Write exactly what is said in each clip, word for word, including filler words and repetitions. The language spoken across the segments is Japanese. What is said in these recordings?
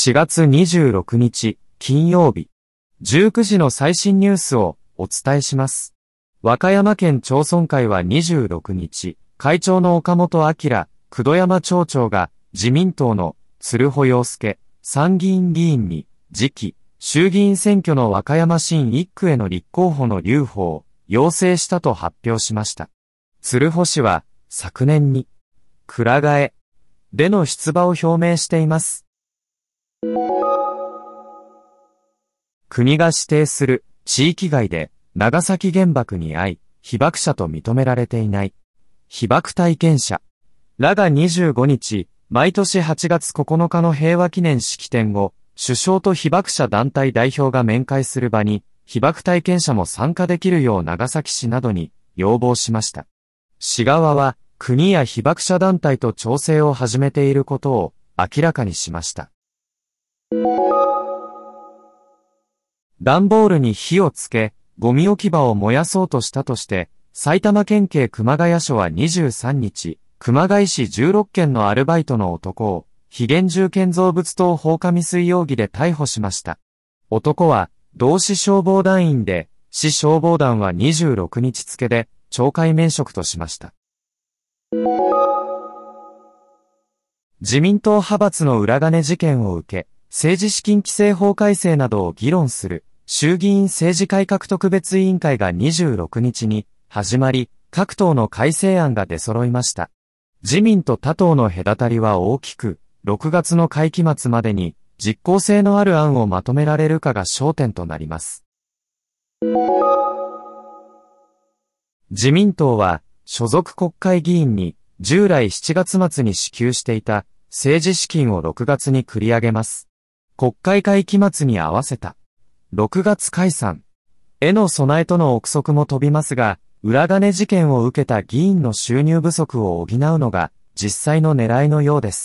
しがつにじゅうろくにち、金曜日。じゅうくじの最新ニュースをお伝えします。和歌山県町村会はにじゅうろくにち、会長の岡本明、九度山町長が自民党の鶴保洋介参議院議員に次期衆議院選挙の和歌山新一区への立候補の留保を要請したと発表しました。鶴保氏は昨年に倉替えでの出馬を表明しています。国が指定する地域外で長崎原爆に遭い被爆者と認められていない被爆体験者らがにじゅうごにち、毎年はちがつここのかの平和記念式典後、首相と被爆者団体代表が面会する場に被爆体験者も参加できるよう長崎市などに要望しました。市側は国や被爆者団体と調整を始めていることを明らかにしました。段ボールに火をつけ、ゴミ置き場を燃やそうとしたとして、埼玉県警熊谷署はにじゅうさんにち、熊谷市じゅうろっけんのアルバイトの男を、非現住建造物等放火未遂容疑で逮捕しました。男は、同市消防団員で、市消防団はにじゅうろくにち付で、懲戒免職としました。自民党派閥の裏金事件を受け、政治資金規正法改正などを議論する衆議院政治改革特別委員会がにじゅうろくにちに始まり、各党の改正案が出揃いました。自民と他党の隔たりは大きく、ろくがつの会期末までに実効性のある案をまとめられるかが焦点となります。自民党は所属国会議員に従来しちがつまつに支給していた政治資金をろくがつに繰り上げます。国会会期末に合わせたろくがつ解散への備えとの憶測も飛びますが、裏金事件を受けた議員の収入不足を補うのが実際の狙いのようです。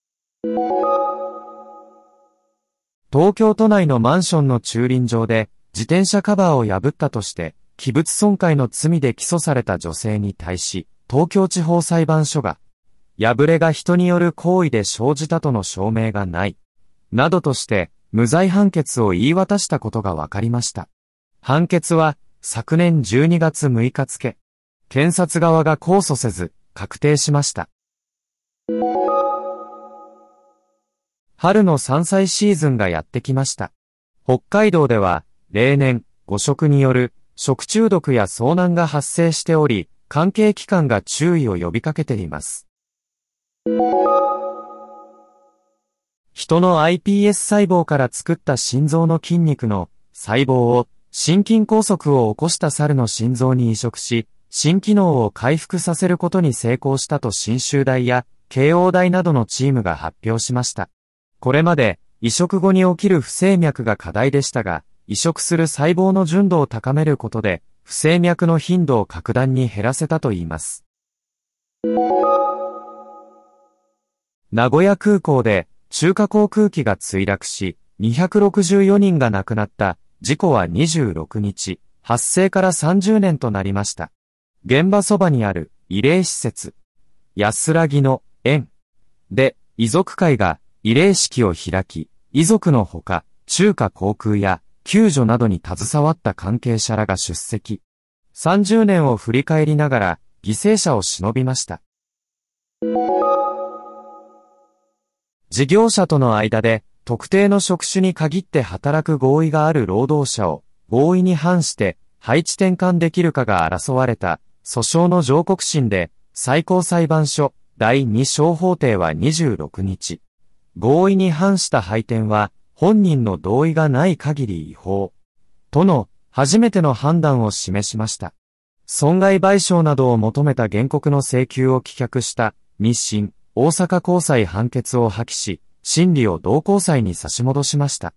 東京都内のマンションの駐輪場で自転車カバーを破ったとして器物損壊の罪で起訴された女性に対し、東京地方裁判所が破れが人による行為で生じたとの証明がないなどとして無罪判決を言い渡したことが分かりました。判決は昨年じゅうにがつむいか付、検察側が控訴せず確定しました。春の山菜シーズンがやってきました。北海道では例年誤食による食中毒や遭難が発生しており、関係機関が注意を呼びかけています。人の アイピーエス 細胞から作った心臓の筋肉の細胞を心筋梗塞を起こした猿の心臓に移植し、心機能を回復させることに成功したと信州大や慶応大などのチームが発表しました。これまで移植後に起きる不整脈が課題でしたが、移植する細胞の純度を高めることで、不整脈の頻度を格段に減らせたといいます。名古屋空港で中華航空機が墜落し、にひゃくろくじゅうよにんが亡くなった事故はにじゅうろくにち、発生からさんじゅうねんとなりました。現場そばにある慰霊施設、安らぎの園で遺族会が慰霊式を開き、遺族のほか、中華航空や救助などに携わった関係者らが出席。さんじゅうねんを振り返りながら犠牲者を偲びました。事業者との間で特定の職種に限って働く合意がある労働者を合意に反して配置転換できるかが争われた訴訟の上告審で最高裁判所だいに小法廷はにじゅうろくにち、合意に反した配転は本人の同意がない限り違法との初めての判断を示しました。損害賠償などを求めた原告の請求を棄却した日清大阪高裁判決を破棄し、審理を同高裁に差し戻しました。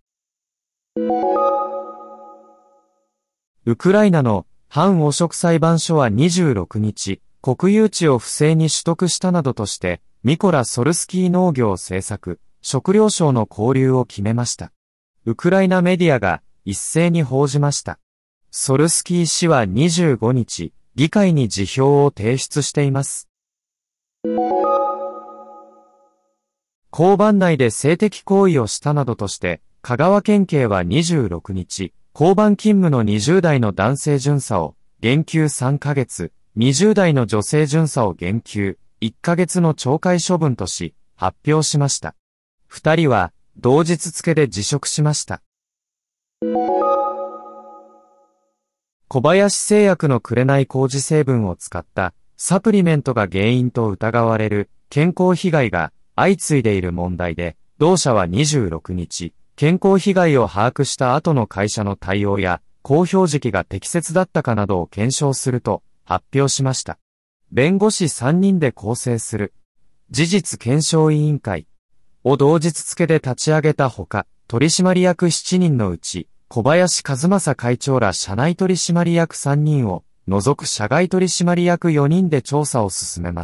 ウクライナの反汚職裁判所はにじゅうろくにち、国有地を不正に取得したなどとして、ミコラ・ソルスキー農業政策、食料省の勾留を決めました。ウクライナメディアが一斉に報じました。ソルスキー氏はにじゅうごにち、議会に辞表を提出しています。 交番内で性的行為をしたなどとして、香川県警はにじゅうろくにち、交番勤務のにじゅうだいの男性巡査を減給さんかげつ、にじゅうだいの女性巡査を減給いっかげつの懲戒処分とし、発表しました。二人は同日付で辞職しました。小林製薬の紅麹成分を使ったサプリメントが原因と疑われる健康被害が相次いでいる問題で、同社はにじゅうろくにち、健康被害を把握した後の会社の対応や公表時期が適切だったかなどを検証すると発表しました。弁護士さんにんで構成する事実検証委員会を同日付で立ち上げたほか、取締役しちにんのうち小林和正会長ら社内取締役さんにんを除く社外取締役よにんで調査を進めます。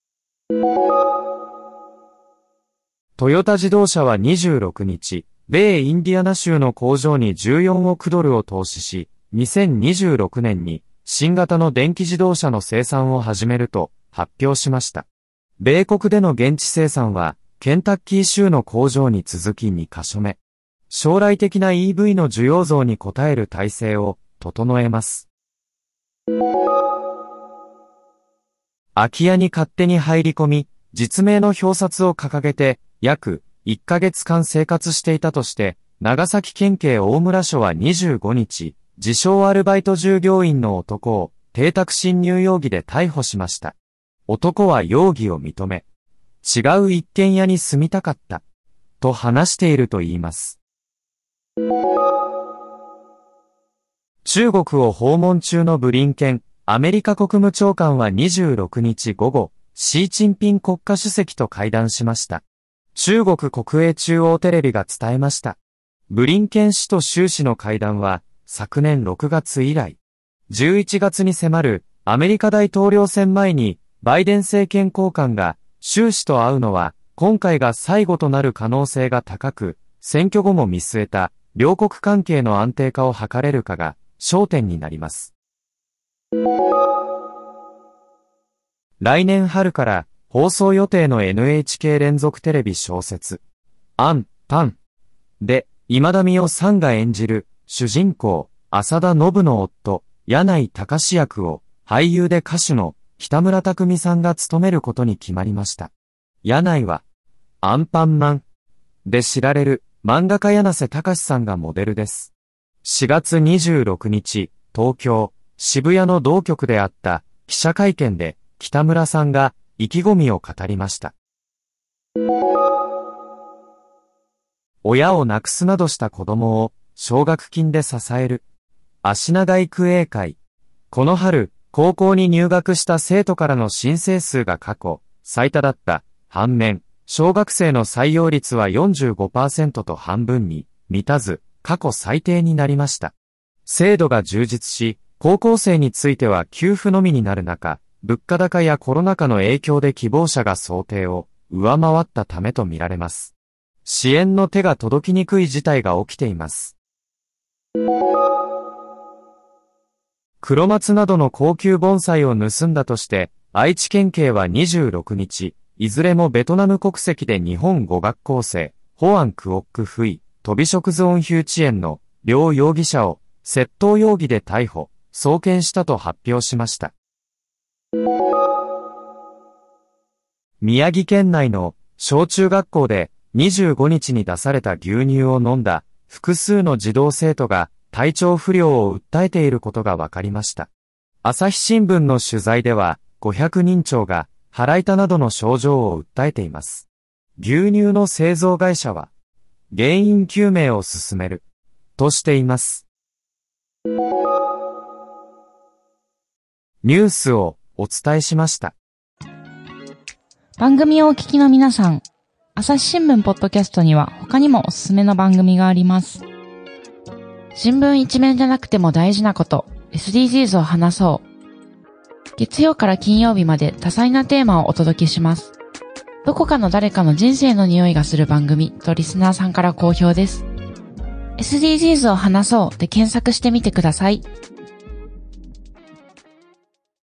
トヨタ自動車はにじゅうろくにち、米インディアナ州の工場にじゅうよんおくドルを投資し、にせんにじゅうろくねんに新型の電気自動車の生産を始めると発表しました。米国での現地生産はケンタッキー州の工場に続きにかしょめ。将来的な イーブイ の需要増に応える体制を整えます。空き家に勝手に入り込み、実名の表札を掲げて約いっかげつかん生活していたとして、長崎県警大村署はにじゅうごにち、自称アルバイト従業員の男を邸宅侵入容疑で逮捕しました。男は容疑を認め、違う一軒家に住みたかった、と話していると言います。中国を訪問中のブリンケン、アメリカ国務長官はにじゅうろくにち午後、シー・チンピン国家主席と会談しました。中国国営中央テレビが伝えました。ブリンケン氏と習氏の会談は、昨年ろくがつ以来、じゅういちがつに迫るアメリカ大統領選前に、バイデン政権高官が習氏と会うのは、今回が最後となる可能性が高く、選挙後も見据えた両国関係の安定化を図れるかが焦点になります。来年春から放送予定の エヌエイチケー 連続テレビ小説、アン・パンで、今田美桜さんが演じる主人公、浅田信の夫、柳井隆役を俳優で歌手の北村匠海さんが務めることに決まりました。柳井は、アンパンマンで知られる漫画家柳瀬隆さんがモデルです。しがつにじゅうろくにち、東京、渋谷の同局であった記者会見で北村さんが意気込みを語りました。親を亡くすなどした子供を奨学金で支える。足長育英会。この春、高校に入学した生徒からの申請数が過去最多だった反面、小学生の採用率は よんじゅうごパーセント と半分に満たず、過去最低になりました。制度が充実し、高校生については給付のみになる中、物価高やコロナ禍の影響で希望者が想定を上回ったためとみられます。支援の手が届きにくい事態が起きています。黒松などの高級盆栽を盗んだとして、愛知県警はにじゅうろくにち、いずれもベトナム国籍で日本語学校生、ホアン・クオック・フイ、トビショクズオン・ヒューチエンの両容疑者を窃盗容疑で逮捕、送検したと発表しました。宮城県内の小中学校でにじゅうごにちに出された牛乳を飲んだ複数の児童生徒が体調不良を訴えていることが分かりました。朝日新聞の取材ではごひゃくにんちょうが腹痛などの症状を訴えています。牛乳の製造会社は原因究明を進めるとしています。ニュースをお伝えしました。 番組をお聞きの皆さん、朝日新聞ポッドキャストには他にもおすすめの番組があります。新聞一面じゃなくても大事なこと、エスディージーズ を話そう。月曜から金曜日まで多彩なテーマをお届けします。どこかの誰かの人生の匂いがする番組とリスナーさんから好評です。エスディージーズ を話そうで検索してみてください。